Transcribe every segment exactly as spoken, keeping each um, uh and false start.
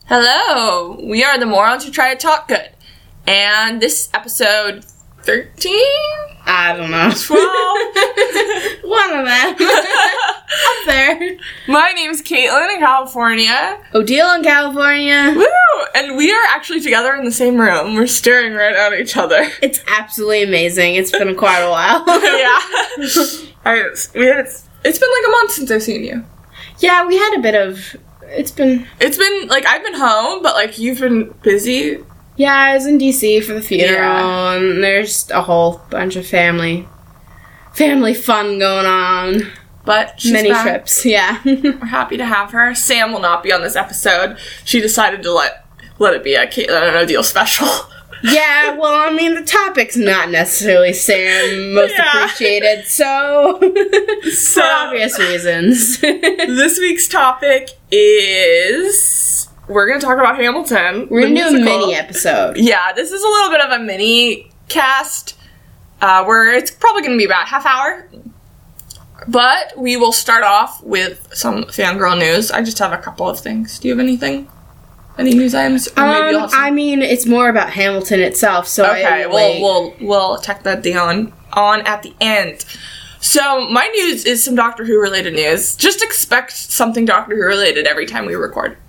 Hello, we are the Morons Who Try to Talk Good, and this episode thirteen? I don't know. twelve? One of them. Up there. My name's Caitlin in California. Odile in California. Woo! And we are actually together in the same room. We're staring right at each other. It's absolutely amazing. It's been quite a while. Yeah. I, we had, it's been like a month since I've seen you. Yeah, we had a bit of... It's been... It's been, like, I've been home, but, like, you've been busy. Yeah, I was in D C for the funeral, Yeah. and there's a whole bunch of family... Family fun going on. But she's Many back. trips, yeah. We're happy to have her. Sam will not be on this episode. She decided to let let it be a Caitlin and Odile special. Yeah, well, I mean, the topic's not necessarily Sam most Yeah. appreciated, so... So, for obvious reasons. this week's topic is... We're going to talk about Hamilton. We're the going to do a musical. mini episode. Yeah, this is a little bit of a mini cast, uh, where it's probably going to be about half hour. But we will start off with some fangirl news. I just have a couple of things. Do you have anything? Any news items? Or maybe you'll Um, have some- I mean, it's more about Hamilton itself, so Okay, I, we'll, we'll, we'll tack that down on at the end. So, my news is some Doctor Who related news. Just expect something Doctor Who related every time we record.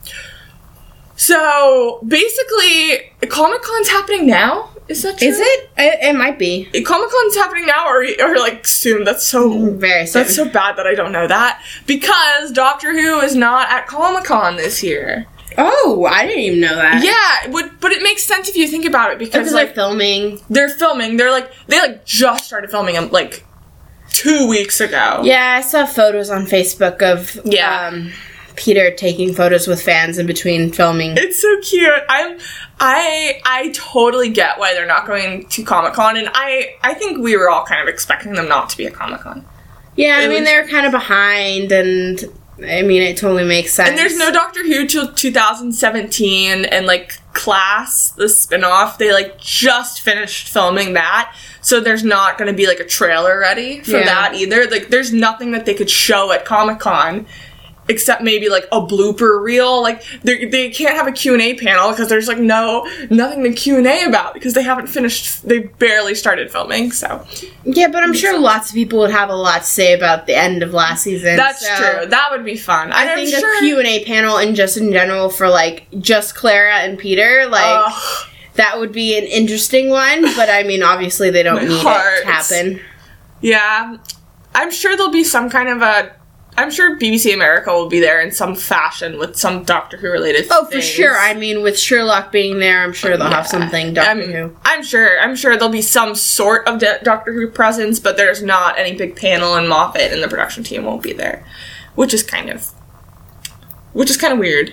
So, basically, Comic-Con's happening now? Is that true? Is it? it? It might be. Comic-Con's happening now or, or like soon? That's so... Very soon. That's so bad that I don't know that. Because Doctor Who is not at Comic-Con this year. Oh, I didn't even know that. Yeah, it would, but it makes sense if you think about it because, Because like, they're filming. they're filming. They're like they like just started filming them like two weeks ago. Yeah, I saw photos on Facebook of Yeah. um, Peter taking photos with fans in between filming. It's so cute. I'm I I totally get why they're not going to Comic-Con, and I I think we were all kind of expecting them not to be at Comic-Con. Yeah, I It mean, was- they're kind of behind, and I mean, it totally makes sense. And there's no Doctor Who till two thousand seventeen, and like Class, the spin-off, they like just finished filming that. So there's not going to be like a trailer ready for Yeah. that either. Like there's nothing that they could show at Comic-Con except maybe like a blooper reel. Like they they can't have a Q and A panel because there's like no nothing to Q and A about because they haven't finished. They barely started filming. So Yeah, but I'm sure lots of people would have a lot to say about the end of last season. that's so true. That would be fun. I And think I'm a sure, Q and A panel and just in general for like just Clara and Peter, like Ugh. that would be an interesting one. But I mean, obviously they don't My need heart. it to happen. Yeah, I'm sure there'll be some kind of a. I'm sure B B C America will be there in some fashion with some Doctor Who related. Oh, for things. sure. I mean, with Sherlock being there, I'm sure they'll Yeah. have something Doctor I'm, Who. I'm sure. I'm sure there'll be some sort of de- Doctor Who presence, but there's not any big panel, and Moffat and the production team won't be there, which is kind of, which is kind of weird.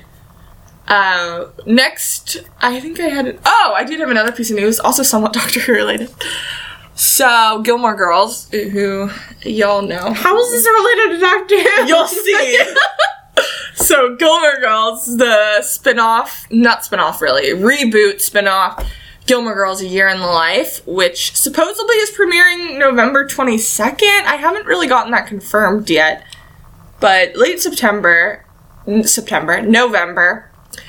Uh, next, I think I had. An, oh, I did have another piece of news, also somewhat Doctor Who related. So, Gilmore Girls, who y'all know. How is this related to Doctor Who? You'll see. So, Gilmore Girls, the spin-off, not spin-off really, reboot spin-off, Gilmore Girls A Year in the Life, which supposedly is premiering November twenty-second. I haven't really gotten that confirmed yet. But late September, n- September, November.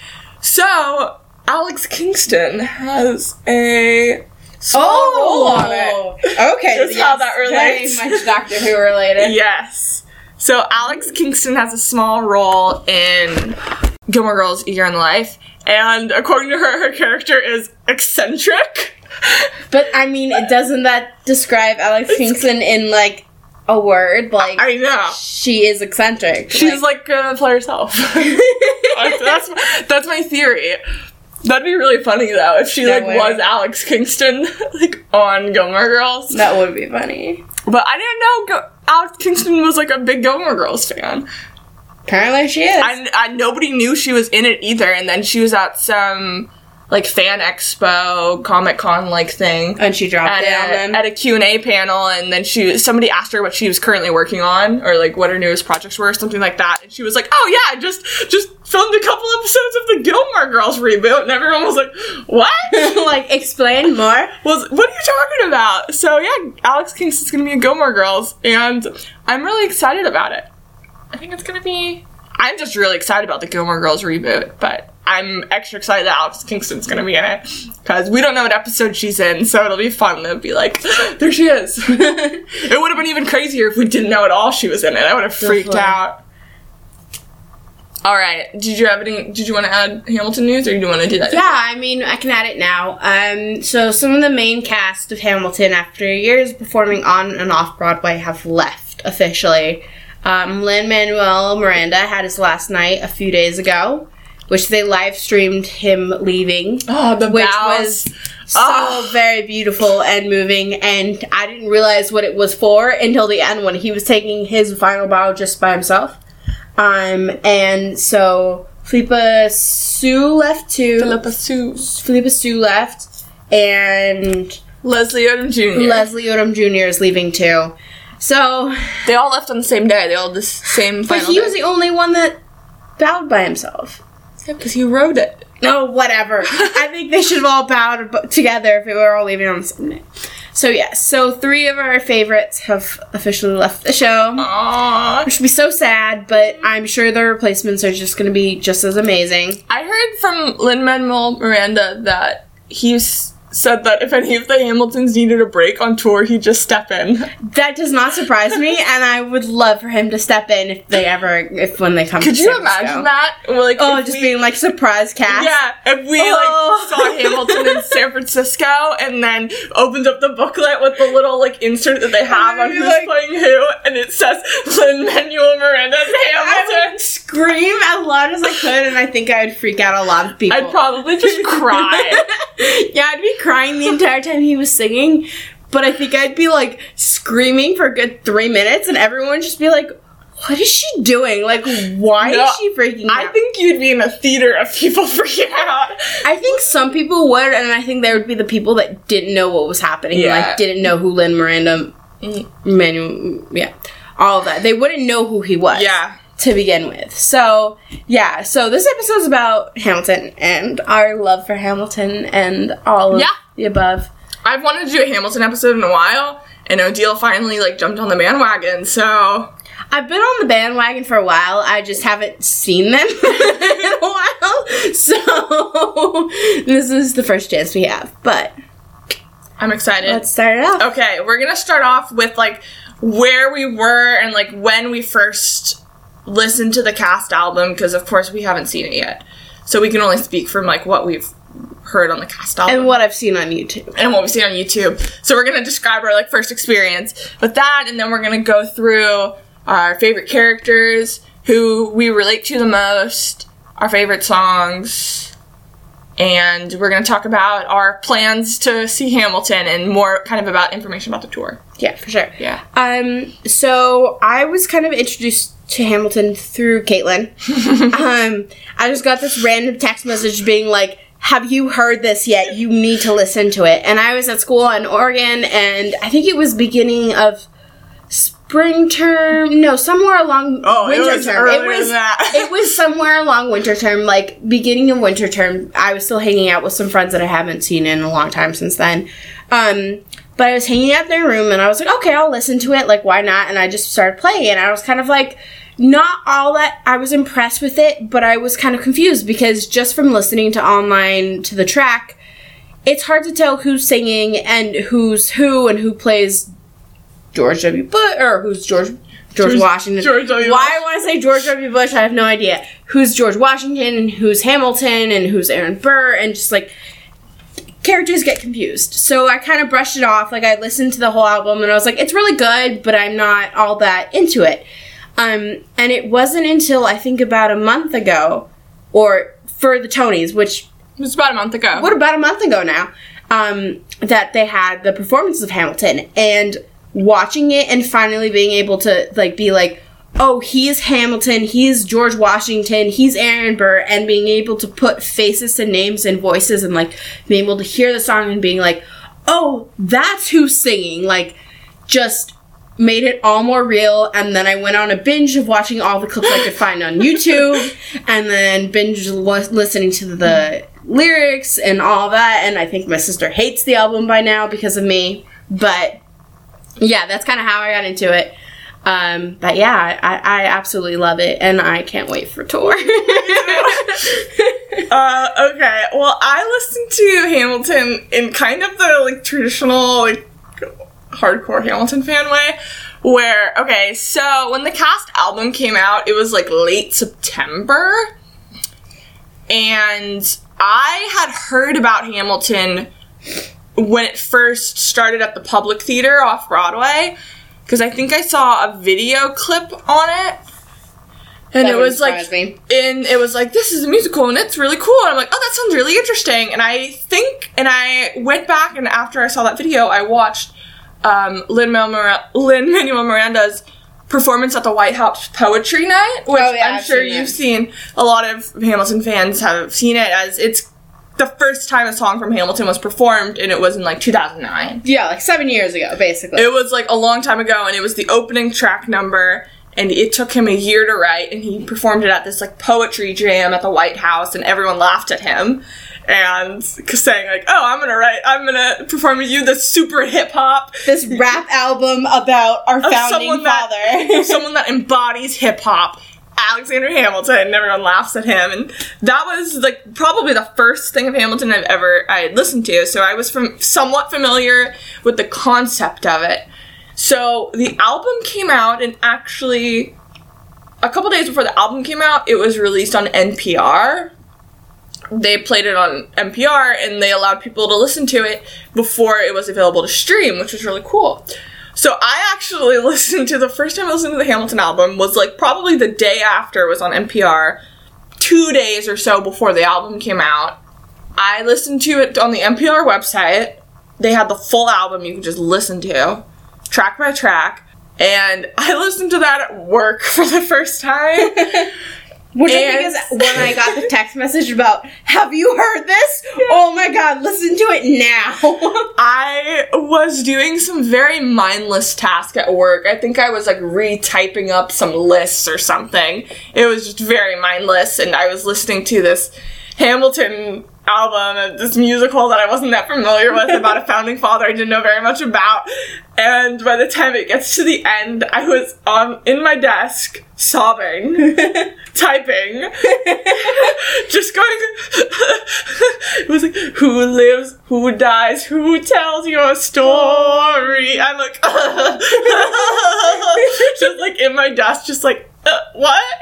So, Alex Kingston has a small role on it. Okay. That's how that relates. Very much Doctor Who related. Yes. So Alex Kingston has a small role in Gilmore Girls A Year in the Life, and according to her, her character is eccentric. But I mean, it doesn't that describe Alex Kingston in like a word? Like I know. she is eccentric. She's like gonna play herself. that's that's my theory. That'd be really funny though if she No like way. was Alex Kingston like on Gilmore Girls. that would be funny. But I didn't know Go- Alex Kingston was like a big Gilmore Girls fan. Apparently, she is. I, I nobody knew she was in it either, and then she was at some like fan expo, Comic Con like thing and she dropped at it on a, them. at a Q and A panel, and then she somebody asked her what she was currently working on or like what her newest projects were, or something like that, and she was like, "Oh yeah, I just just filmed a couple episodes of the Gilmore Girls reboot," and everyone was like, "What?" Like, explain more. was what are you talking about? So yeah, Alex Kingston's gonna be in Gilmore Girls, and I'm really excited about it. I think it's gonna be. I'm just really excited about the Gilmore Girls reboot, but I'm extra excited that Alex Kingston's gonna be in it, because we don't know what episode she's in, so it'll be fun to be like, there she is. It would have been even crazier if we didn't know at all she was in it. I would have freaked Definitely. out. All right, did you have any, did you want to add Hamilton news, or do you want to do that? Yeah, I mean, I can add it now. Um, so some of the main cast of Hamilton, after years performing on and off Broadway, have left officially. Um, Lin-Manuel Miranda had his last night a few days ago, which they live streamed him leaving. Oh, the which bows. was so Oh. very beautiful and moving, and I didn't realize what it was for until the end when he was taking his final bow just by himself. Um, and so Philippa Sue left too. Philippa Sue. Philippa Sue left, and Leslie Odom Junior Leslie Odom Junior is leaving too. So, They all left on the same day. They all the same but final he day. was the only one that bowed by himself. Yeah, because he wrote it. No, whatever. I think they should have all bowed b- together if they were all leaving on the same day. So, yes. So, three of our favorites have officially left the show. Aww. Which would be so sad, but I'm sure their replacements are just going to be just as amazing. I heard from Lin-Manuel Miranda that he's said that if any of the Hamiltons needed a break on tour, he'd just step in. That does not surprise me, and I would love for him to step in if they ever, if when they come Could to you San Francisco. imagine that? Or like, Oh, if just we- being like surprise cast. Yeah, if we Oh. like saw Hamilton in San Francisco and then opened up the booklet with the little like insert that they have on I'd be who's like- playing who, and it says Lin-Manuel Miranda as I Hamilton. would scream as loud as I could, and I think I would freak out a lot of people. I'd probably just cry. Yeah, I'd be crying the entire time he was singing, but I think I'd be like screaming for a good three minutes, and everyone would just be like, "What is she doing? Like, why No, is she freaking out?" I think you'd be in a theater of people freaking out. I think some people would, and I think there would be the people that didn't know what was happening, Yeah. like didn't know who Lin Miranda, Manuel, yeah, all of that. They wouldn't know who he was. Yeah. To begin with. So, yeah, so this episode's about Hamilton and our love for Hamilton and all of Yeah. the above. I've wanted to do a Hamilton episode in a while, and Odile finally like jumped on the bandwagon, so I've been on the bandwagon for a while. I just haven't seen them in a while. So, this is the first chance we have. But I'm excited. let's start it off. Okay, we're gonna start off with like where we were and like when we first listened to the cast album, because of course we haven't seen it yet, so we can only speak from like what we've heard on the cast album And what I've seen on YouTube. and what we've seen on YouTube. So we're gonna describe our like first experience with that, and then we're gonna go through our favorite characters, who we relate to the most, our favorite songs, and we're gonna talk about our plans to see Hamilton and more kind of about information about the tour. Yeah, for sure. Yeah. Um, so I was kind of introduced to Hamilton through Caitlin. um, I just got this random text message being like, "Have you heard this yet? You need to listen to it." And I was at school in Oregon, and I think it was beginning of spring term. No, somewhere along Oh, it winter was term. earlier it was than that. it was somewhere along winter term, like beginning of winter term. I was still hanging out with some friends that I haven't seen in a long time since then. Um, but I was hanging out in their room, and I was like, okay, I'll listen to it. Like, why not? And I just started playing it. And I was kind of like, not all that I was impressed with it, but I was kind of confused because just from listening to online to the track, it's hard to tell who's singing and who's who and who plays George W. Bush or who's George George, George- Washington. George W. Why Bush. I want to say George W. Bush, I have no idea. Who's George Washington and who's Hamilton and who's Aaron Burr, and just like characters get confused. So I kind of brushed it off. Like, I listened to the whole album and I was like, it's really good, but I'm not all that into it. Um, and it wasn't until I think about a month ago, or for the Tonys, which It was about a month ago. what about a month ago now, um, that they had the performance of Hamilton, and watching it and finally being able to like be like, oh, he's Hamilton, he's George Washington, he's Aaron Burr, and being able to put faces to names and voices and like being able to hear the song and being like, oh, that's who's singing, like just made it all more real. And then I went on a binge of watching all the clips I could find on YouTube, and then binge li- listening to the lyrics and all that. And I think my sister hates the album by now because of me. But yeah, that's kind of how I got into it. Um, but yeah, I, I absolutely love it, and I can't wait for tour. Uh, okay. Well, I listened to Hamilton in kind of the, like, traditional, like, hardcore Hamilton fan way, where, okay, so when the Cast album came out, it was, like, late September, and I had heard about Hamilton when it first started at the Public Theater off Broadway, because I think I saw a video clip on it. And that it was like, me. and it was like, this is a musical and it's really cool. And I'm like, oh, that sounds really interesting. And I think, and I went back and after I saw that video, I watched um, Lin-Manuel Lin-Manuel Miranda's performance at the White House Poetry Night, which Oh, yeah, I'm I've sure seen you've it. seen. A lot of Hamilton fans have seen it, as it's the first time a song from Hamilton was performed, and it was in like two thousand nine. Yeah, like seven years ago, basically. It was like a long time ago, and it was the opening track number. And it took him a year to write, and he performed it at this, like, poetry jam at the White House, and everyone laughed at him, and saying, like, oh, I'm gonna write, I'm gonna perform with you this super hip-hop. This rap album about our founding someone father. That, someone that embodies hip-hop, Alexander Hamilton, and everyone laughs at him, and that was, like, probably the first thing of Hamilton I've ever, I had listened to, so I was from, somewhat familiar with the concept of it. So, the album came out, and actually, a couple days before the album came out, it was released on N P R. They played it on N P R, and they allowed people to listen to it before it was available to stream, which was really cool. So, I actually listened to, the first time I listened to the Hamilton album was, like, probably the day after it was on N P R, two days or so before the album came out. I listened to it on the N P R website. They had the full album you could just listen to, track by track, and I listened to that at work for the first time. Which I think is when I got the text message about, have you heard this? Yeah. Oh my god, listen to it now. I was doing some very mindless task at work. I think I was like retyping up some lists or something. It was just very mindless, and I was listening to this Hamilton album, this musical that I wasn't that familiar with about a founding father I didn't know very much about, and by the time it gets to the end, I was on in my desk sobbing, typing, just going, it was like, who lives, who dies, who tells your story? I'm like, just like in my desk, just like, uh, what?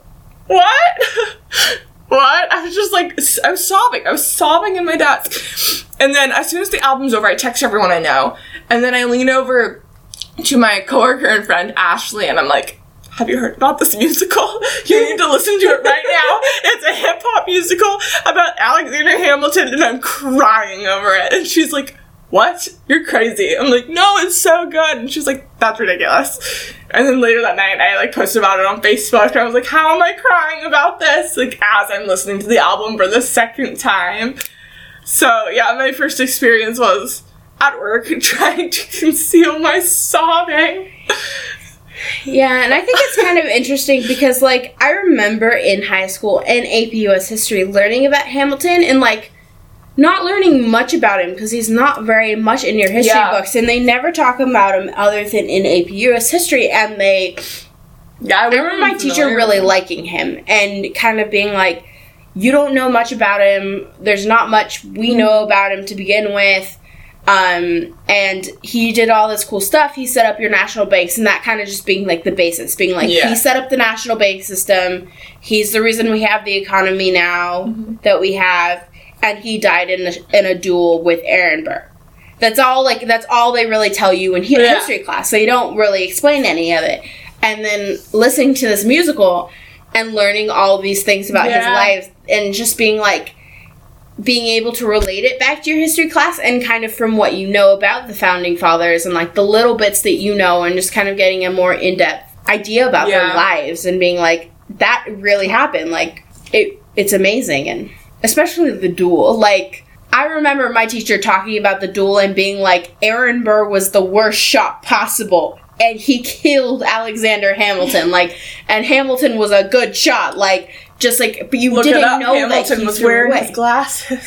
What? What? I was just like, I was sobbing. I was sobbing in my desk. And then as soon as the album's over, I text everyone I know. And then I lean over to my coworker and friend, Ashley, and I'm like, have you heard about this musical? You need to listen to it right now. It's a hip-hop musical about Alexander Hamilton, and I'm crying over it. And she's like, what? You're crazy. I'm like, no, it's so good. And she's like, that's ridiculous. And then later that night, I, like, posted about it on Facebook, and I was like, how am I crying about this? Like, as I'm listening to the album for the second time. So, yeah, my first experience was at work trying to conceal my sobbing. Yeah, and I think it's kind of interesting because, like, I remember in high school and A P U S history learning about Hamilton and, like, not learning much about him because he's not very much in your history yeah. books, and they never talk about him other than in A P U S history, and they... Yeah, I, I remember my teacher really liking him and kind of being like, you don't know much about him, there's not much we know about him to begin with, um, and he did all this cool stuff, he set up your national banks, and that kind of just being like the basis, being like, yeah. he set up the national bank system, he's the reason we have the economy now mm-hmm. that we have, and he died in a, in a duel with Aaron Burr. That's all, like, that's all they really tell you in hi- yeah. history class. They don't really explain any of it. And then listening to this musical and learning all these things about yeah. his life and just being, like, being able to relate it back to your history class and kind of from what you know about the Founding Fathers and, like, the little bits that you know and just kind of getting a more in-depth idea about yeah. their lives and being like, that really happened. Like, it it's amazing. And... especially the duel. Like, I remember my teacher talking about the duel and being like, Aaron Burr was the worst shot possible, and he killed Alexander Hamilton. Like, and Hamilton was a good shot. Like, just like, but you Look didn't it up. know Hamilton that he was threw wearing away. his glasses.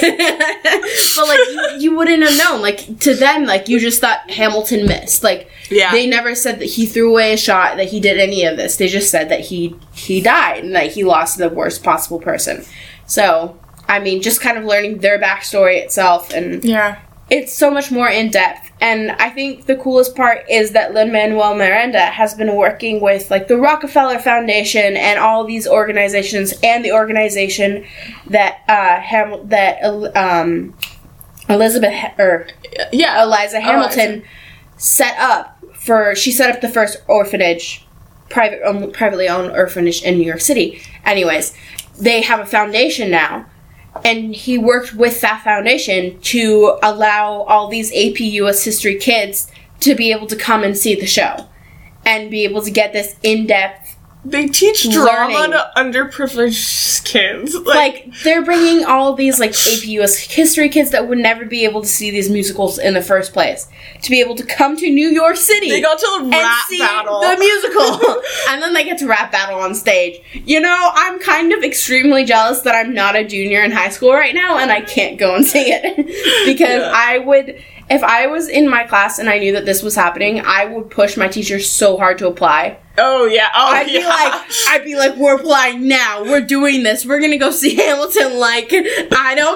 But, like, you, you wouldn't have known. Like, to them, like, you just thought Hamilton missed. Like, yeah. they never said that he threw away a shot, that he did any of this. They just said that he, he died and that he lost the worst possible person. So... I mean, just kind of learning their backstory itself, and Yeah. it's so much more in depth. And I think the coolest part is that Lin-Manuel Miranda has been working with, like, the Rockefeller Foundation and all these organizations, and the organization that uh Ham- that um Elizabeth or Yeah. Eliza Hamilton Eliza. set up for. She set up the first orphanage, private um, privately owned orphanage in New York City. Anyways, they have a foundation now. And he worked with that foundation to allow all these A P U S history kids to be able to come and see the show. And be able to get this in-depth... They teach drama Learning. to underprivileged kids. Like, Like, they're bringing all these, like, A P U S history kids that would never be able to see these musicals in the first place. To be able to come to New York City... they go to the and rap see battle. the musical. And then they get to rap battle on stage. You know, I'm kind of extremely jealous that I'm not a junior in high school right now and I can't go and see it. Because Yeah. I would, if I was in my class and I knew that this was happening, I would push my teacher so hard to apply. Oh, yeah. Oh, I'd yeah. be like, I'd be like, we're applying now. We're doing this. We're gonna go see Hamilton. Like, I don't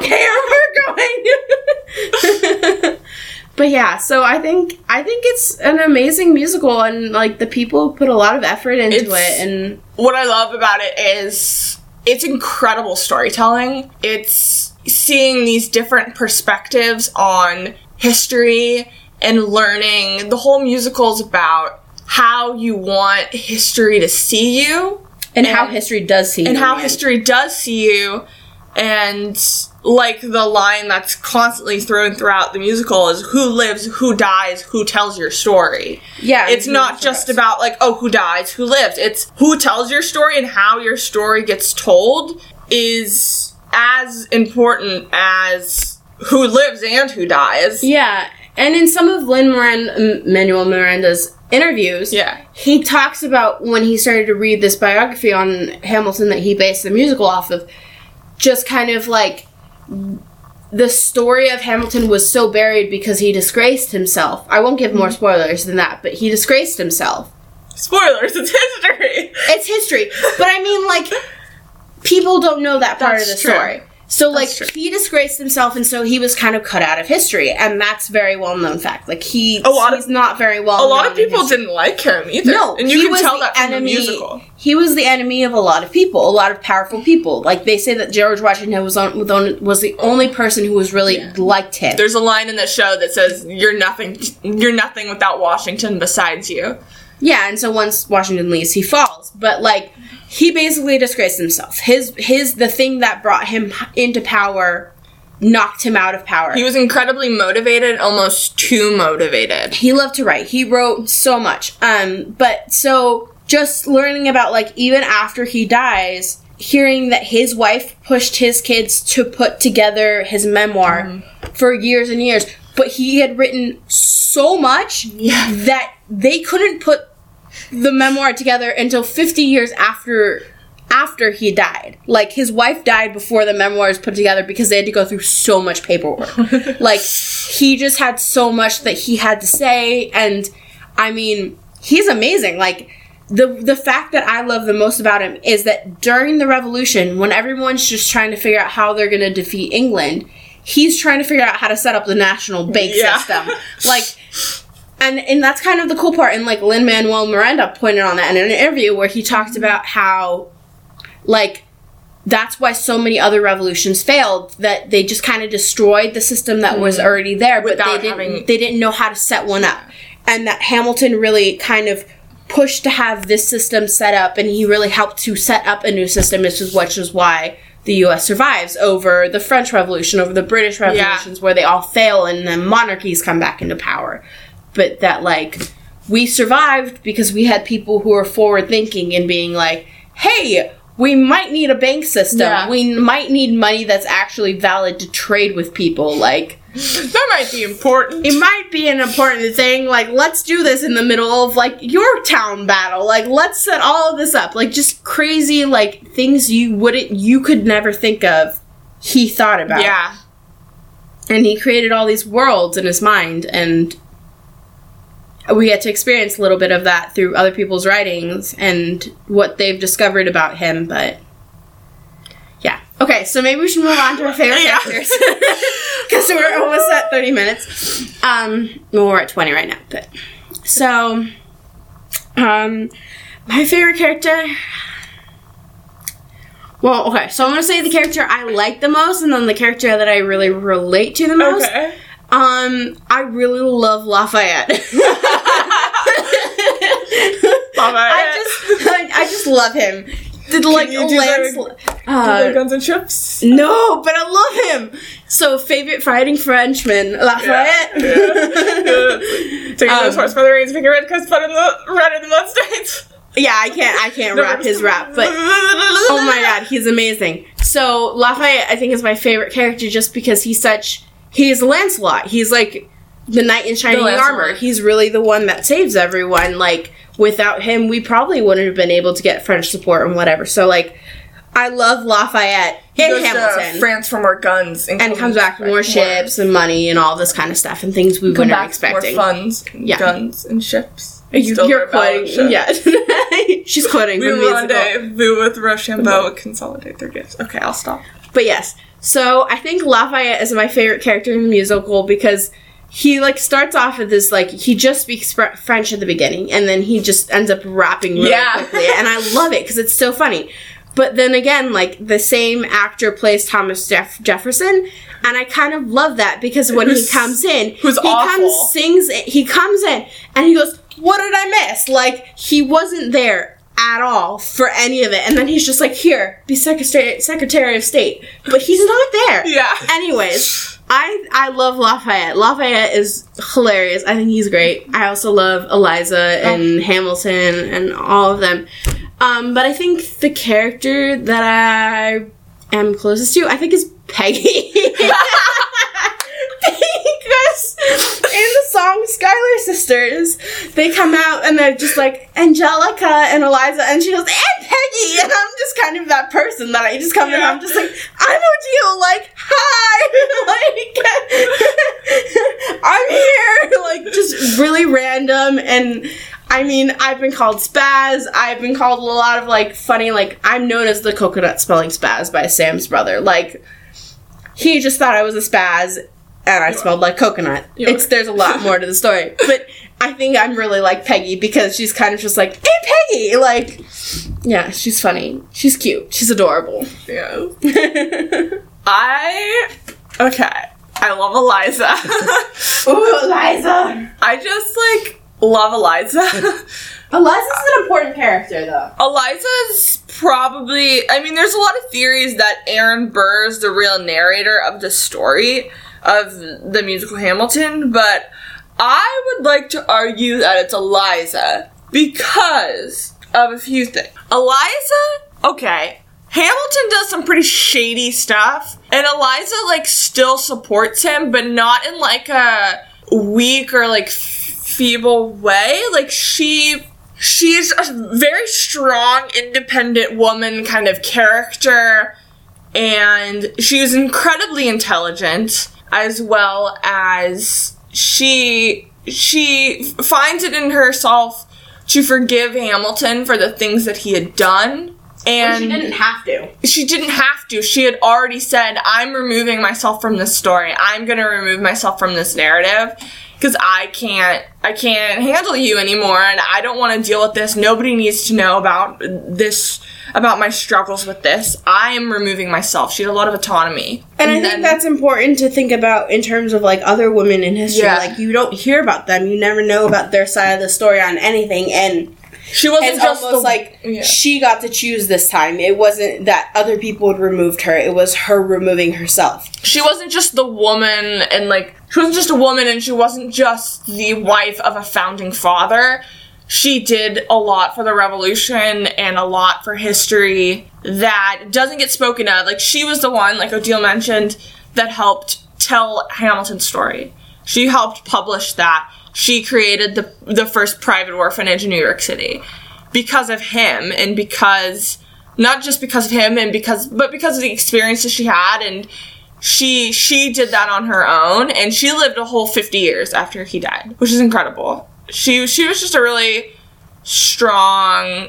care. We're going. But yeah, so I think I think it's an amazing musical, and like the people put a lot of effort into It's- it. And What I love about it is it's incredible storytelling. It's seeing these different perspectives on history and learning. The whole musical is about how you want history to see you and how history does see and you. how history does see you. And like the line that's constantly thrown throughout the musical is who lives, who dies, who tells your story. Yeah, It's who not just survives. about like, oh, who dies, who lives. It's who tells your story, and how your story gets told is as important as who lives and who dies. Yeah, and in some of Lin Manuel Miranda's interviews, Yeah. he talks about when he started to read this biography on Hamilton that he based the musical off of, just kind of like the story of Hamilton was so buried because he disgraced himself. I won't give more spoilers than that, but he disgraced himself. Spoilers, it's history. It's history, but I mean, like, people don't know that part That's of the true. story. So, like, That's true. he disgraced himself, and so he was kind of cut out of history, and that's very well-known fact. Like, he, A lot of- he's not very well A lot of people didn't like him either. No, and you he can was tell the that from enemy. the musical. He was the enemy of a lot of people, a lot of powerful people. Like, they say that George Washington was on, was on- was the only person who was really liked him. There's a line in the show that says, "You're nothing. You're nothing without Washington besides you." Yeah, and so once Washington leaves, he falls. But, like, he basically disgraced himself. His, his, the thing that brought him into power knocked him out of power. He was incredibly motivated, almost too motivated. He loved to write. He wrote so much. Um, but so just learning about, like, even after he dies, hearing that his wife pushed his kids to put together his memoir Mm-hmm. for years and years, but he had written so much Yeah. that they couldn't put the memoir together until fifty years after after he died. Like, his wife died before the memoir was put together because they had to go through so much paperwork. Like, he just had so much that he had to say, and I mean, he's amazing. Like, the the fact that I love the most about him is that during the Revolution, when everyone's just trying to figure out how they're going to defeat England, he's trying to figure out how to set up the national bank Yeah. system. Like, and and that's kind of the cool part. And like Lin-Manuel Miranda pointed on that in an interview where he talked about how, like, that's why so many other revolutions failed, that they just kind of destroyed the system that was already there, but Without they didn't having- they didn't know how to set one up. And that Hamilton really kind of pushed to have this system set up, and he really helped to set up a new system, which is which is why the U S survives over the French Revolution, over the British revolutions, where they all fail and then monarchies come back into power. But that, like, we survived because we had people who were forward thinking and being like, hey, we might need a bank system. Yeah. We might need money that's actually valid to trade with people. Like, That might be important. it might be an important thing. Like, let's do this in the middle of, like, Yorktown battle. Like, let's set all of this up. Like, just crazy, like, things you wouldn't, you could never think of, he thought about. Yeah. And he created all these worlds in his mind, and we get to experience a little bit of that through other people's writings and what they've discovered about him. But yeah, Okay, so maybe we should move on to our favorite Yeah. characters. Because we're almost at thirty minutes. Um, well, we're at twenty right now, but... So, um, my favorite character... Well, okay, so I'm going to say the character I like the most, and then the character that I really relate to the most. Okay. Um, I really love Lafayette. I just, I, I just love him. Did like you do Lance, the- uh, the guns and chips? no, but I love him. So, favorite fighting Frenchman, Lafayette. Yeah. Yeah. Taking Um, those horse feather reins, making red cuts, putting the red in the mud stains. Yeah, I can't, I can't rap his rap, but oh my god, he's amazing. So Lafayette, I think, is my favorite character just because he's such, he's Lancelot. He's like the knight in shining Lancelot. armor. He's really the one that saves everyone. Like, without him, we probably wouldn't have been able to get French support and whatever. So, like, I love Lafayette He and goes Hamilton. to France for more guns. And comes back with more ships and money and all this kind of stuff and things we Come weren't back expecting. for more funds, and Yeah. guns, and ships. You, Still you're very valid quoting, ship. yeah. She's quoting We from musical. rendezvous with Rochambeau and consolidate their gifts. Okay, I'll stop. But yes, so I think Lafayette is my favorite character in the musical because he like starts off with this like he just speaks fr- French at the beginning and then he just ends up rapping really Yeah. quickly and I love it because it's so funny. But then again, like the same actor plays Thomas Jeff- Jefferson, and I kind of love that because when Who's- he comes in, who's he awful. comes sings he comes in and he goes, "What did I miss?" Like he wasn't there at all for any of it, and then he's just like, "Here, be secretary Secretary of State," but he's not there. Yeah. Anyways, I I love Lafayette. Lafayette is hilarious. I think he's great. I also love Eliza and Hamilton and all of them. Um, but I think the character that I am closest to, I think, is Peggy. Because in the song Schuyler Sisters, they come out and they're just like, Angelica and Eliza, and she goes, and Peggy! And I'm just kind of that person that I just come in and I'm just like, I'm Odile, like, hi! Like, I'm here! Like, just really random, and I mean, I've been called Spaz, I've been called a lot of, like, funny, like, I'm known as the coconut spelling Spaz by Sam's brother. Like, he just thought I was a spaz, and I smelled like coconut. You It's are. There's a lot more to the story. But I think I'm really like Peggy because she's kind of just like, hey, Peggy! Like, yeah, she's funny. She's cute. She's adorable. Yeah. I... Okay. I love Eliza. Ooh, Eliza! I just, like, love Eliza. Eliza's an important character, though. Eliza's probably... I mean, there's a lot of theories that Aaron Burr is the real narrator of the story of the musical Hamilton, but I would like to argue that it's Eliza because of a few things. Eliza, okay, Hamilton does some pretty shady stuff, and Eliza, like, still supports him, but not in, like, a weak or, like, feeble way. Like, she... She's a very strong, independent woman kind of character, and she's incredibly intelligent, as well as she she finds it in herself to forgive Hamilton for the things that he had done. And Well, she didn't have to. She didn't have to. She had already said, I'm removing myself from this story. I'm going to remove myself from this narrative because I can't I can't handle you anymore, and I don't want to deal with this. Nobody needs to know about this, about my struggles with this. I am removing myself. She had a lot of autonomy. And, I then- think that's important to think about in terms of, like, other women in history. Yeah. Like, you don't hear about them. You never know about their side of the story on anything, and... she wasn't It's just almost the, like yeah. she got to choose this time. It wasn't that other people had removed her. It was her removing herself. She wasn't just the woman, and like she wasn't just a woman, and she wasn't just the wife of a founding father. She did a lot for the revolution and a lot for history that doesn't get spoken of. Like, she was the one, like Odile mentioned, that helped tell Hamilton's story. She helped publish that. She created the the first private orphanage in New York City because of him, and because not just because of him, and because but because of the experiences she had, and she she did that on her own, and she lived a whole fifty years after he died, which is incredible. She she was just a really strong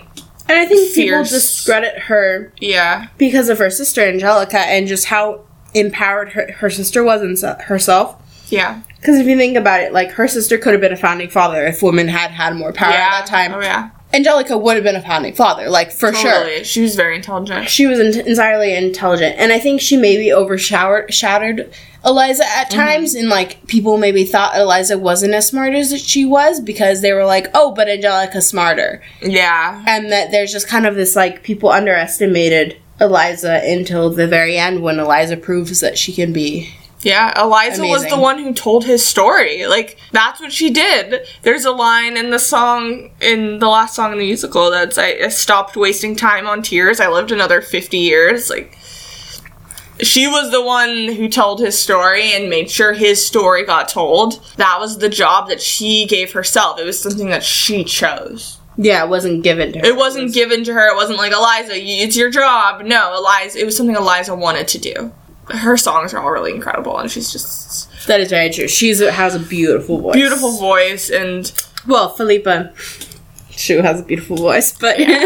And I think people fierce. discredit her Yeah. because of her sister Angelica and just how empowered her, her sister was in se- herself. Yeah. Because if you think about it, like, her sister could have been a founding father if women had had more power yeah. at that time. Oh, yeah. Angelica would have been a founding father, like, for Totally. sure. She was very intelligent. She was in- entirely intelligent. And I think she maybe overshadowed shadowed Eliza at times. Mm-hmm. And, like, people maybe thought Eliza wasn't as smart as she was because they were like, oh, but Angelica's smarter. Yeah. And that there's just kind of this, like, people underestimated Eliza until the very end when Eliza proves that she can be... Yeah, Eliza Amazing. was the one who told his story. Like, that's what she did. There's a line in the song, in the last song in the musical, that's, I, I stopped wasting time on tears. I lived another fifty years. Like, she was the one who told his story and made sure his story got told. That was the job that she gave herself. It was something that she chose. Yeah, it wasn't given to her. It wasn't it was- given to her. It wasn't like, Eliza, it's your job. No, Eliza, it was something Eliza wanted to do. Her songs are all really incredible, and she's just... That is very true. She has a beautiful voice. Beautiful voice, and... Well, Philippa, she has a beautiful voice, but... Yeah.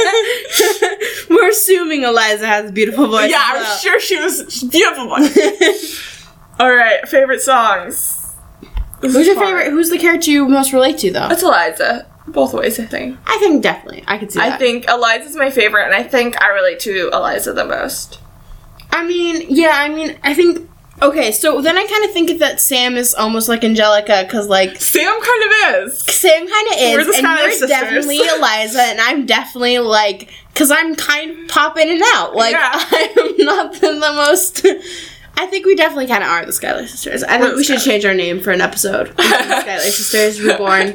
We're assuming Eliza has a beautiful voice. Yeah, I'm well. sure she was... Beautiful voice. Alright, favorite songs. This Who's your hard. favorite... Who's the character you most relate to, though? It's Eliza. Both ways, I think. I think definitely. I could see that. I think Eliza's my favorite, and I think I relate to Eliza the most. I mean, yeah, I mean, I think, okay, so then I kind of think that Sam is almost like Angelica, because, like... Sam kind of is. Sam kind of is, We're the and you're sisters. definitely Eliza, and I'm definitely, like, because I'm kind of pop in and out. Like, yeah. I'm not the, the most... I think we definitely kind of are the Schuyler Sisters. I think we should change our name for an episode. The Schuyler Sisters Reborn.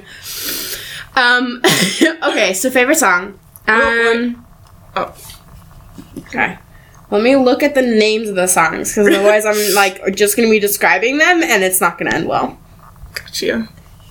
Um, okay, so favorite song. Um... Oh. Okay. Let me look at the names of the songs, because otherwise I'm, like, just going to be describing them, and it's not going to end well. Got you.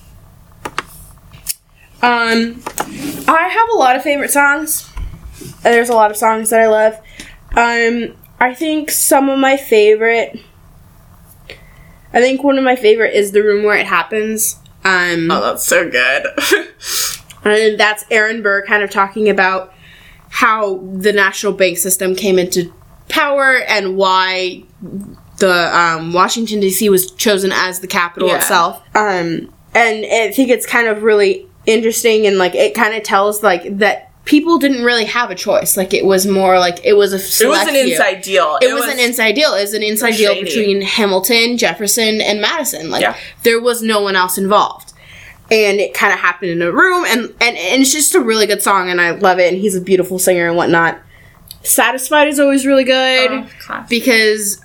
Um, I have a lot of favorite songs. There's a lot of songs that I love. Um, I think some of my favorite... I think one of my favorite is The Room Where It Happens. Um, oh, that's so good. And that's Aaron Burr kind of talking about how the national bank system came into power and why the um, Washington, D C was chosen as the capital yeah. itself. Um, and I think it's kind of really interesting, and, like, it kind of tells, like, that people didn't really have a choice. Like, it was more like, it was a select It was an inside few. deal. It, it was, was an inside deal. It was an inside deal shady. between Hamilton, Jefferson, and Madison. Like, yeah. there was no one else involved. And it kind of happened in a room, and, and, and it's just a really good song, and I love it, and he's a beautiful singer and whatnot. Satisfied is always really good, oh, because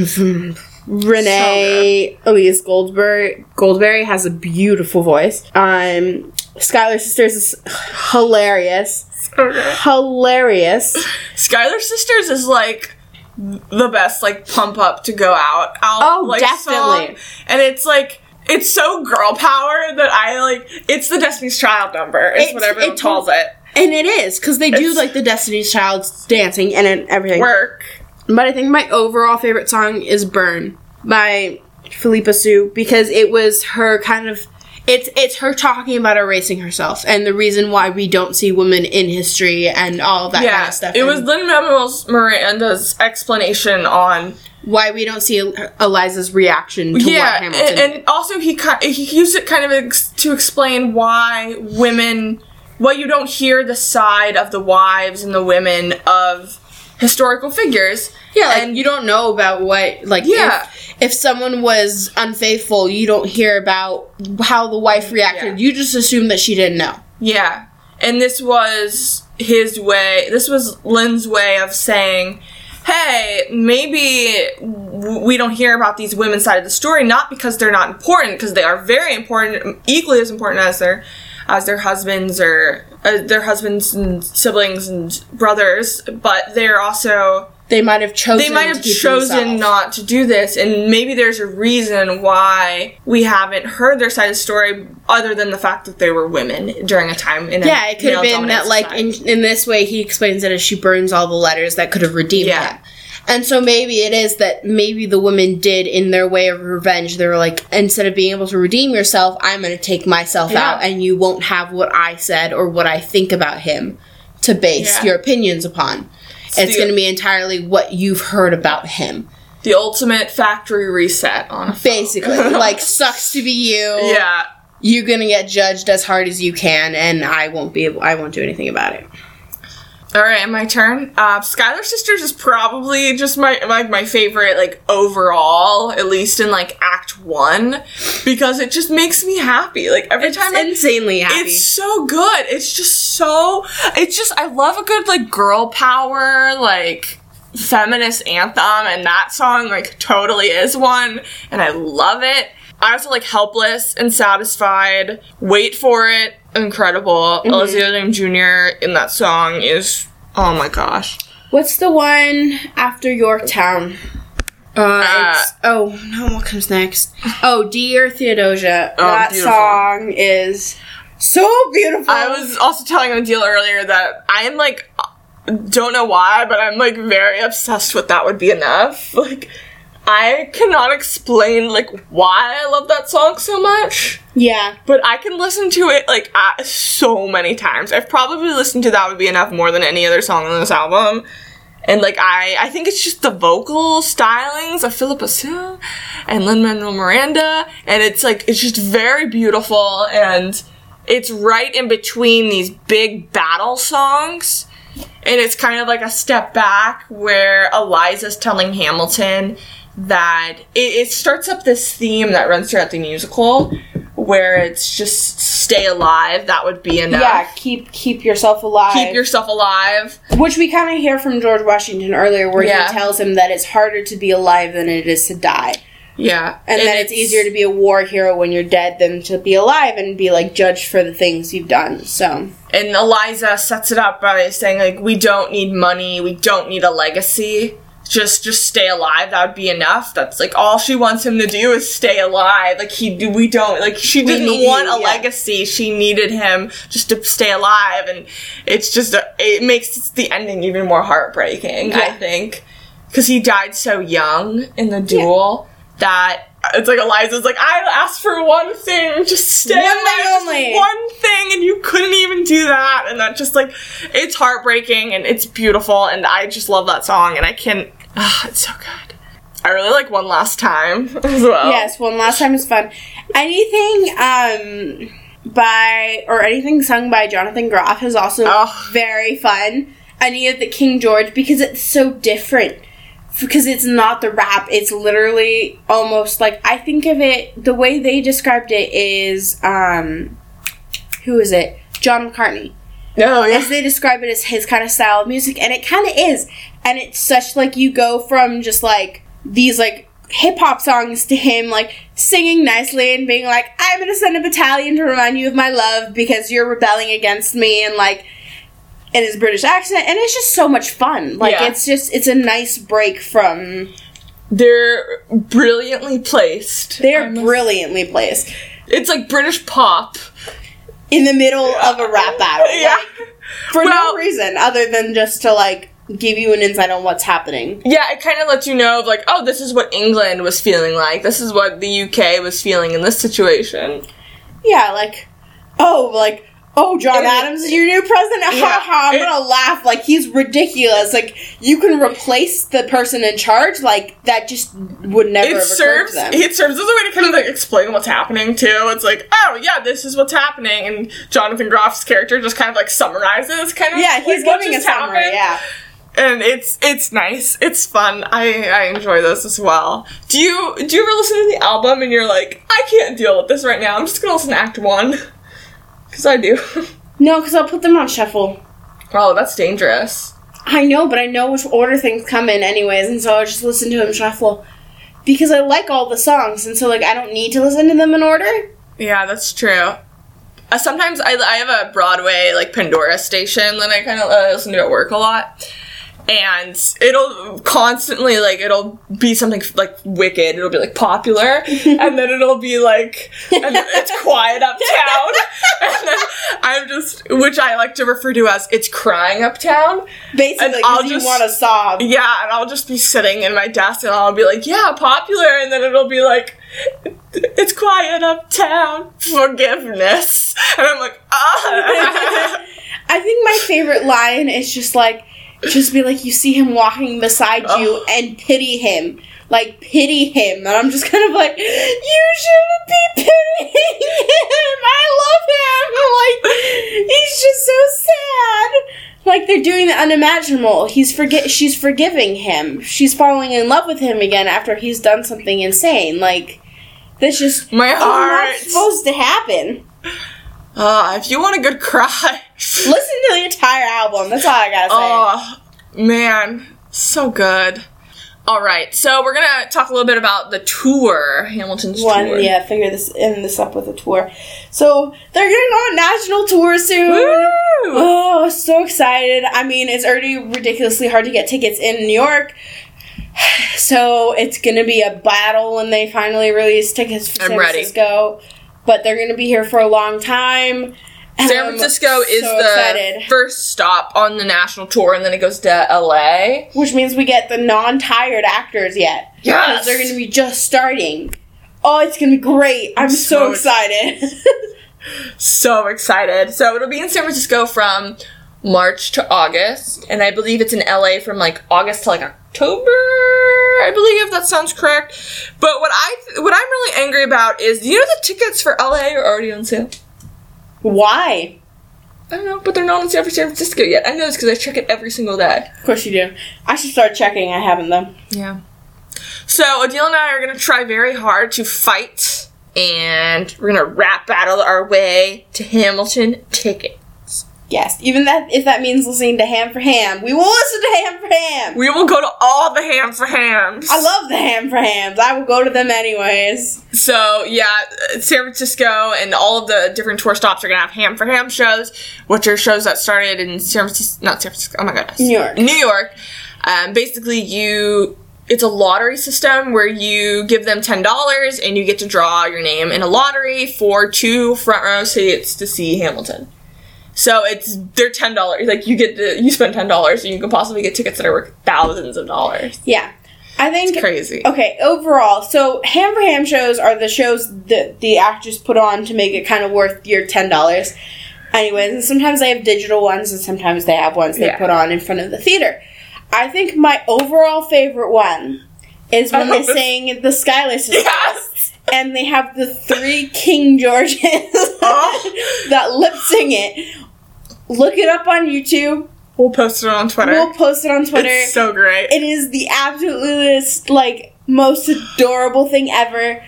Renee so Elise Goldberg, Goldberry has a beautiful voice. Um, Schuyler Sisters is hilarious. So good. Hilarious. Schuyler Sisters is, like, the best, like, pump up to go out. out oh, like, definitely. Song. And it's, like... It's so girl power that I, like... It's the Destiny's Child number, is it's, what everyone it calls it. And it is, because they do, It's, like, the Destiny's Child's dancing and everything. Work. But I think my overall favorite song is Burn by Philippa Sue, because it was her kind of... It's it's her talking about erasing herself and the reason why we don't see women in history and all of that yeah, kind of stuff. It and was Lin-Manuel Miranda's explanation on... why we don't see Eliza's reaction to yeah, what Hamilton and, and also he he used it kind of ex- to explain why women... Why you don't hear the side of the wives and the women of historical figures. Yeah, like, and you don't know about what, like, yeah. if, if someone was unfaithful, you don't hear about how the wife reacted. Yeah. You just assume that she didn't know. Yeah. And this was his way, this was Lynn's way of saying, hey, maybe we don't hear about these women's side of the story, not because they're not important, because they are very important, equally as important as their as their husbands or uh, their husbands and siblings and brothers, but they're also... They might have chosen They might have chosen not to do this, and maybe there's a reason why we haven't heard their side of the story other than the fact that they were women during a time in a Yeah, it could have been that, like, in, in this way, he explains it as she burns all the letters that could have redeemed yeah. him. And so maybe it is that maybe the women did, in their way of revenge, they were like, instead of being able to redeem yourself, I'm going to take myself yeah. out, and you won't have what I said or what I think about him to base Yeah. your opinions upon. It's It's the- going to be entirely what you've heard about him. The ultimate factory reset on a film. Basically. Like, sucks to be you. Yeah. You're going to get judged as hard as you can, and I won't be able, I won't do anything about it. All right, my turn. Uh, Skylar Sisters is probably just my like my favorite, like overall, at least in like Act One, because it just makes me happy. Like every It's time, I, insanely happy. it's so good. It's just so. It's just I love a good like girl power like feminist anthem, and that song like totally is one, and I love it. I also like Helpless and Satisfied. Wait for It. Incredible. Mm-hmm. Olivia Newton Junior in that song is, oh my gosh. What's the one after Yorktown? Uh, Uh, it's, oh, no, what comes next? Oh, Dear Theodosia. Oh, that beautiful. song is so beautiful. I was also telling Adil earlier that I'm like, don't know why, but I'm like very obsessed with That Would Be Enough. Like, I cannot explain like why I love that song so much. Yeah. But I can listen to it, like, uh, so many times. I've probably listened to That Would Be Enough more than any other song on this album. And, like, I, I think it's just the vocal stylings of Philippa Soo and Lin-Manuel Miranda. And it's, like, it's just very beautiful. And it's right in between these big battle songs. And it's kind of like a step back where Eliza's telling Hamilton that it, it starts up this theme that runs throughout the musical where it's just stay alive, that would be enough. Yeah, keep keep yourself alive. Keep yourself alive. Which we kind of hear from George Washington earlier, where Yeah. he tells him that it's harder to be alive than it is to die. Yeah. And, that it's, easier to be a war hero when you're dead than to be alive and be, like, judged for the things you've done, so. And Eliza sets it up by saying, like, we don't need money, we don't need a legacy. Just, just stay alive. That would be enough. That's like all she wants him to do is stay alive. Like he, we don't like. She We didn't need want you, a yeah. legacy. She needed him just to stay alive, and it's just a, it makes the ending even more heartbreaking. I Yeah. think because he died so young in the duel that it's like Eliza's like, I asked for one thing, just stay One alive, thing just only." one thing, and you couldn't even do that, and that just like it's heartbreaking and it's beautiful, and I just love that song, and I can't. Ah, it's so good. I really like One Last Time as well. Yes, One Last Time is fun. Anything um by or anything sung by Jonathan Groff is also Oh. very fun. Any of the King George, because it's so different. Because it's not the rap, it's literally almost like, I think of it, the way they described it is, um, who is it? John McCartney. Oh, yeah. As they describe it as his kind of style of music, and it kind of is. And it's such, like, you go from just, like, these, like, hip-hop songs to him, like, singing nicely and being like, I'm gonna send a battalion to remind you of my love because you're rebelling against me, and, like, in his British accent, and it's just so much fun. Like, Yeah. it's just, it's a nice break from... They're brilliantly placed. They're I must- brilliantly placed. It's like British pop. In the middle of a rap battle. Yeah. Like, for Well- no reason other than just to, like, give you an insight on what's happening. Yeah, it kind of lets you know of like, oh, this is what England was feeling like. This is what the U K was feeling in this situation. Yeah, like, oh, like, oh, John And- Adams is your new president? Ha Yeah. ha, I'm It- gonna laugh. Like, he's ridiculous. Like, you can replace the person in charge. Like, that just would never It have serves. occurred to them. It serves as a way to kind of like explain what's happening too. It's like, oh yeah, this is what's happening, and Jonathan Groff's character just kind of like summarizes kind of. Yeah, he's like, what giving a just summary, happened. yeah. And it's it's nice. It's fun. I I enjoy this as well. Do you do you ever listen to the album and you're like, I can't deal with this right now. I'm just gonna listen to Act One, because I do. No, because I'll put them on shuffle. Oh, that's dangerous. I know, but I know which order things come in anyways, and so I'll just listen to him shuffle. Because I like all the songs, and so, like, I don't need to listen to them in order. Yeah, that's true. Uh, sometimes I, I have a Broadway, like, Pandora station that I kind of uh, listen to at work a lot. And it'll constantly, like, it'll be something, like, wicked. It'll be, like, popular. And then it'll be, like, and then it's quiet uptown. And then I'm just, which I like to refer to as, it's crying uptown. Basically, And I'll because you just- want to sob. Yeah, and I'll just be sitting in my desk and I'll be like, yeah, popular. And then it'll be like, it's quiet uptown. Forgiveness. And I'm like, ah. I think my favorite line is just like, just be like, you see him walking beside you Oh. and pity him. Like, pity him. And I'm just kind of like, you shouldn't be pitying him. I love him. Like, he's just so sad. Like, they're doing the unimaginable. He's forget. She's forgiving him. She's falling in love with him again after he's done something insane. Like, that's just My oh, heart. that's supposed to happen. Uh, if you want a good cry. Listen to the entire album. That's all I gotta say. Oh, man. So good. All right, so we're going to talk a little bit about the tour, Hamilton's One, tour. yeah, figure this end this up with a tour. So they're going on a national tour soon. Woo! Oh, so excited! I mean, it's already ridiculously hard to get tickets in New York, so it's gonna be a battle when they finally release tickets for I'm San ready. Francisco. But they're gonna be here for a long time. San I'm Francisco is so the excited. first stop on the national tour, and then it goes to L A. Which means we get the non-tired actors yet. Yes! Because they're going to be just starting. Oh, it's going to be great. I'm, I'm so, so excited. So excited. So it'll be in San Francisco from March to August, and I believe it's in L A from like August to like October. I believe if that sounds correct. But what I what I'm really angry about is, you know, the tickets for L A are already on sale. Why? I don't know, but they're not on sale for San Francisco yet. I know this because I check it every single day. Of course you do. I should start checking. I haven't, though. Yeah. So Adele and I are going to try very hard to fight, and we're going to rap battle our way to Hamilton tickets. Yes. Even that, if that means listening to Ham for Ham. We will listen to Ham for Ham. We will go to all the Ham for Hams. I love the Ham for Hams. I will go to them anyways. So, yeah, San Francisco and all of the different tour stops are going to have Ham for Ham shows, which are shows that started in San Francisco, not San Francisco, oh my goodness. New York. New York. Um, basically, you, it's a lottery system where you give them ten dollars and you get to draw your name in a lottery for two front row seats to see Hamilton. So it's, they're ten dollars. Like, you get to, you spend ten dollars and you can possibly get tickets that are worth thousands of dollars. Yeah. I think... It's crazy. Okay, overall, so Ham for Ham shows are the shows that the actors put on to make it kind of worth your ten dollars. Anyways, and sometimes they have digital ones and sometimes they have ones they Yeah. put on in front of the theater. I think my overall favorite one is when they sing the Schuyler Sisters. Yes! And they have the three King Georges Oh. that lip sing it. Look it up on YouTube. We'll post it on Twitter. We'll post it on Twitter. It's so great. It is the absolutely, like, most adorable thing ever.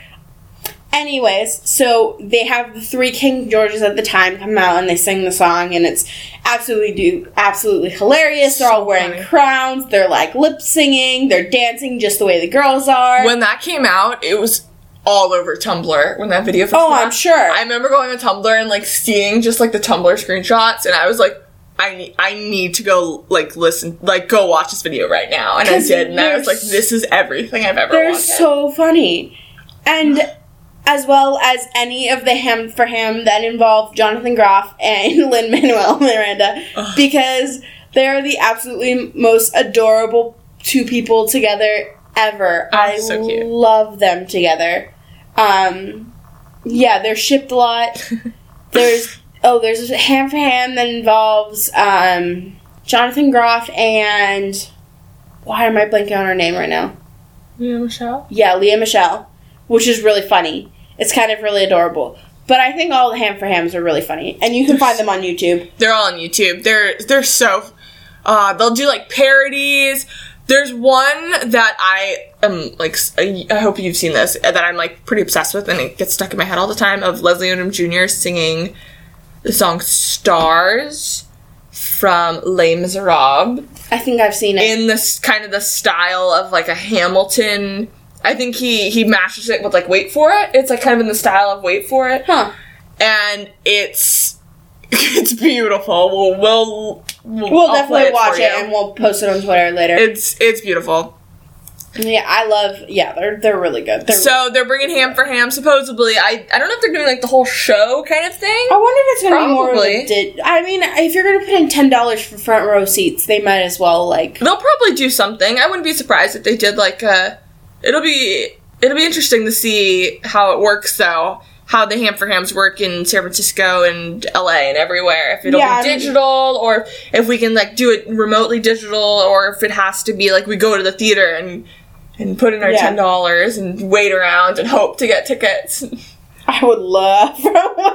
Anyways, so they have the three King Georges at the time come out and they sing the song, and it's absolutely do absolutely hilarious. They're all So wearing funny. crowns. They're like lip singing. They're dancing just the way the girls are. When that came out, it was all over Tumblr when that video first oh, came out. I'm sure. I remember going on Tumblr and like seeing just like the Tumblr screenshots, and I was like, I need, I need to go like listen, like go watch this video right now, and I 'Cause did, and I was they're like, this is everything I've ever They're wanted. so funny. And as well as any of the Ham for Ham that involve Jonathan Groff and Lin-Manuel Miranda, Ugh. because they're the absolutely most adorable two people together ever. Oh, I so cute. love them together. Um, yeah, they're shipped a lot. There's oh, there's a Ham for Ham that involves um, Jonathan Groff and why am I blanking on her name right now? Yeah, Michelle. Yeah, Leah Michelle, which is really funny. It's kind of really adorable. But I think all the Ham for Hams are really funny, and you can find them on YouTube. They're all on YouTube. They're they're so. Uh, they'll do like parodies. There's one that I am like. I hope you've seen this. That I'm like pretty obsessed with, and it gets stuck in my head all the time. Of Leslie Odom Junior singing the song "Stars" from Les Miserables I think I've seen it. in this kind of the style of like a Hamilton. I think he he matches it with like "Wait for It." It's like kind of in the style of "Wait for It." huh. And it's it's beautiful. We'll we'll we'll, We'll I'll definitely play it watch for it, you. and we'll post it on Twitter later. It's it's beautiful. yeah, I love. Yeah, they're they're really good. They're So they're bringing Ham for Ham. Supposedly, I I don't know if they're doing like the whole show kind of thing. I wonder if it's gonna be more. Of Probably. a di- I mean, if you're gonna put in ten dollars for front row seats, they might as well like. They'll probably do something. I wouldn't be surprised if they did like uh it'll be it'll be interesting to see how it works though. how the Ham for Hams work in San Francisco and L A and everywhere. If it'll Yeah, be digital, or if we can like do it remotely digital, or if it has to be like we go to the theater and and put in our Yeah. ten dollars and wait around and hope to get tickets. I would love tickets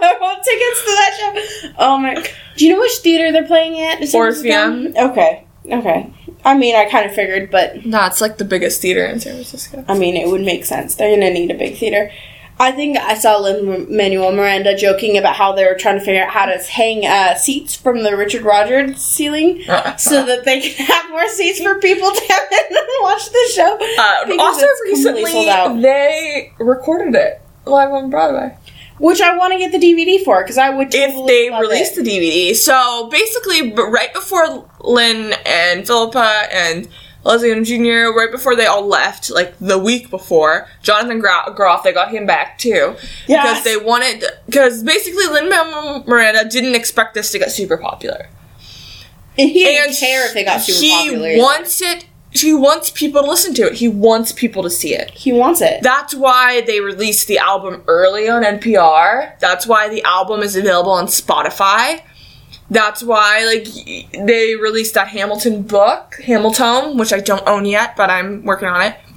to that show. Oh my! Do you know which theater they're playing at? Is it Orpheum. Okay, okay. I mean, I kind of figured, but No, it's like the biggest theater in San Francisco. I mean, it would make sense. They're gonna need a big theater. I think I saw Lin-Manuel Miranda joking about how they were trying to figure out how to hang uh, seats from the Richard Rodgers ceiling so that they can have more seats for people to come in and watch the show. Uh, Because also, it's completely sold out. recently, they recorded it live on Broadway. Which I want to get the D V D for, because I would totally If they love release it. the D V D. So, basically, b- right before Lynn and Philippa and Leslie and Junior, right before they all left, like the week before, Jonathan Gra- Groff, they got him back too. Yes. Because they wanted, because basically Lin-Manuel Miranda didn't expect this to get super popular. And he didn't And care if they got super he popular. either. wants it, he wants people to listen to it. He wants people to see it. He wants it. That's why they released the album early on N P R. That's why the album is available on Spotify. That's why, like, they released that Hamilton book, Hamilton, which I don't own yet, but I'm working on it.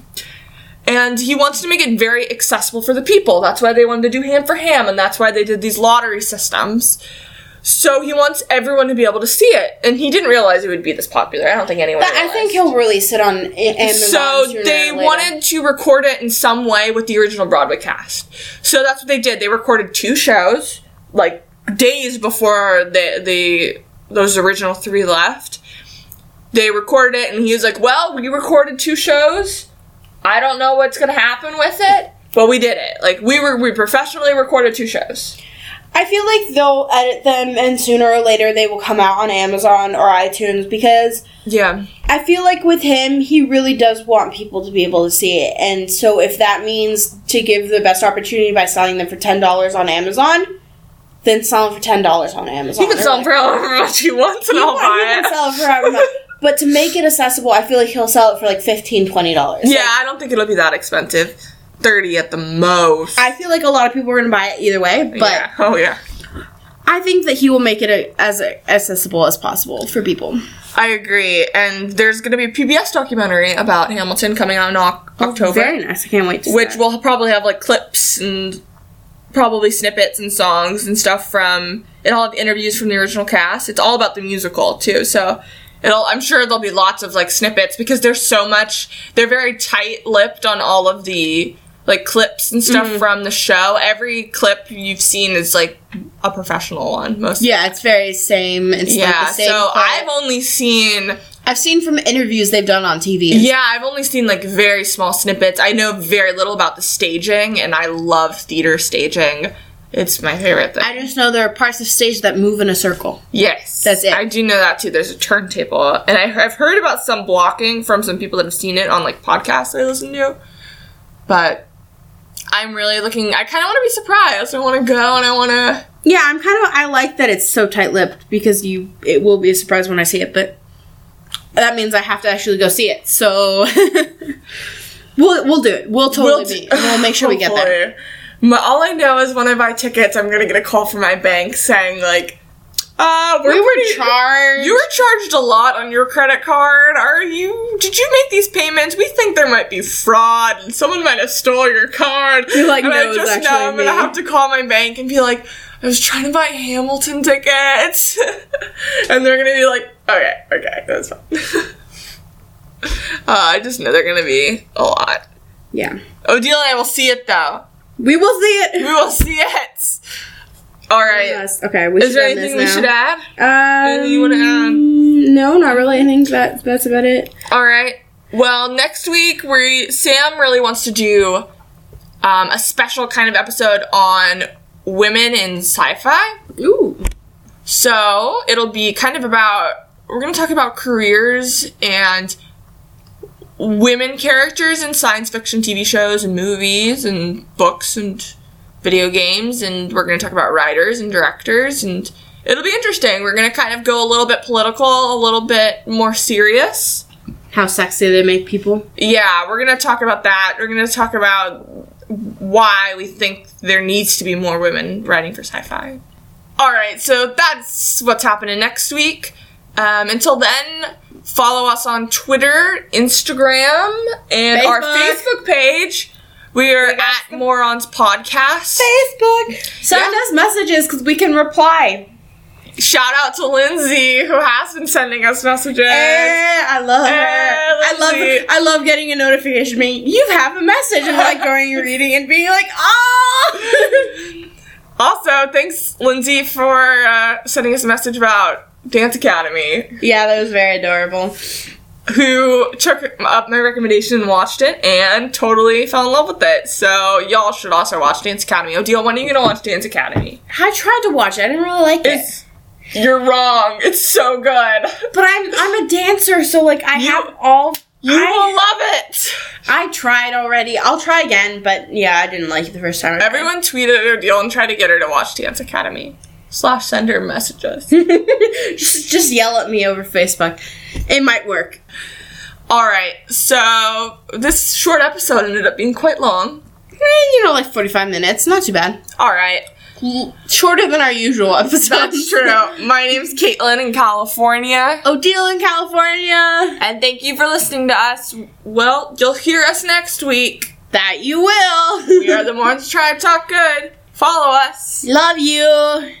And he wants to make it very accessible for the people. That's why they wanted to do Ham for Ham, and that's why they did these lottery systems. So he wants everyone to be able to see it. And he didn't realize it would be this popular. I don't think anyone But I realized. think he'll release it on A- Amazon. So sooner they or later. wanted to record it in some way with the original Broadway cast. So that's what they did. They recorded two shows, like days before the the those original three left. They recorded it, and he was like, "Well, we recorded two shows. I don't know what's gonna happen with it, but we did it. Like we were, we professionally recorded two shows." I feel like they'll edit them, and sooner or later they will come out on Amazon or iTunes, because Yeah. I feel like with him, he really does want people to be able to see it. And so if that means to give the best opportunity by selling them for ten dollars on Amazon, then sell them for ten dollars on Amazon. He can Or sell them like- for however much he wants, and He I'll want- buy he it. can sell it for however much. But to make it accessible, I feel like he'll sell it for like fifteen dollars, twenty dollars. Yeah, I don't think it'll be that expensive. Thirty at the most. I feel like a lot of people are going to buy it either way, but yeah. Oh yeah. I think that he will make it a, as accessible as possible for people. I agree, and there's going to be a P B S documentary about Hamilton coming out in o- October, Very nice. I can't wait to see which that. will probably have like clips and probably snippets and songs and stuff from. It'll have interviews from the original cast. It's all about the musical too, so it'll. I'm sure there'll be lots of like snippets because there's so much. They're very tight-lipped on all of the like clips and stuff Mhm. from the show. Every clip you've seen is like a professional one. Most Yeah, it's very same. It's like yeah. the same So clip. I've only seen. I've seen from interviews they've done on T V. Yeah, I've only seen like very small snippets. I know very little about the staging, and I love theater staging. It's my favorite thing. I just know there are parts of stage that move in a circle. yes. That's it. I do know that too. There's a turntable. And I, I've heard about some blocking from some people that have seen it on like podcasts I listen to. But I'm really looking, I kind of want to be surprised. I want to go and I want to. Yeah, I'm kind of. I like that it's so tight-lipped because you. It will be a surprise when I see it, but that means I have to actually go see it. So we'll we'll do it. We'll totally We'll be. d- We'll make sure we get there. Hopefully. But all I know is when I buy tickets, I'm going to get a call from my bank saying like, uh, we're We were pretty- charged. You were charged a lot on your credit card. Are you? Did you make these payments? We think there might be fraud and someone might have stole your card. You're like, and no, I it's just actually know I'm gonna me. have to call my bank and be like, I was trying to buy Hamilton tickets, and they're gonna be like, okay, okay, that's fine. uh, I just know they're gonna be a lot. Yeah, Odile and I will see it though. we will see it. We will see it. All right. Yes. Okay. We Is should there end anything this we now. should add? Um, Anything you wanna add? No, not really. I think that that's about it. All right. Well, next week we Sam really wants to do um, a special kind of episode on women in sci-fi. Ooh. So it'll be kind of about we're going to talk about careers and women characters in science fiction T V shows and movies and books and video games, and we're going to talk about writers and directors, and it'll be interesting. We're going to kind of go a little bit political, a little bit more serious. How sexy they make people. Yeah, we're going to talk about that. We're going to talk about why we think there needs to be more women writing for sci-fi. Alright, so that's what's happening next week. Um, until then, follow us on Twitter, Instagram, and Facebook. our Facebook page. We are at Morons Podcast. Facebook. Send Yeah. us messages because we can reply. Shout out to Lindsay, who has been sending us messages. Eh, I love her. Eh, I love Lindsay. I love getting a notification being you have a message and like going and reading and being like, oh. Also, thanks, Lindsay, for uh, sending us a message about Dance Academy, Yeah, that was very adorable. who took up my recommendation and watched it and totally fell in love with it. So y'all should also watch Dance Academy. Odile, when are you going to watch Dance Academy? I tried to watch it. I didn't really like it. It's, you're wrong. It's so good. But I'm I'm a dancer, so like I You- have all You I, will love it. I tried already. I'll try again, but yeah, I didn't like it the first time. I tried. Everyone tweeted Odile and tried to get her to watch Dance Academy. Slash send her messages. just just yell at me over Facebook. It might work. Alright, so this short episode ended up being quite long. Eh, you know, like forty-five minutes. Not too bad. Alright, L- Shorter than our usual episodes. that's true. My name's Caitlin in California. Odile in California. And thank you for listening to us. Well, you'll hear us next week. That you will. We are the Morons Tribe Talk Good. Follow us. Love you.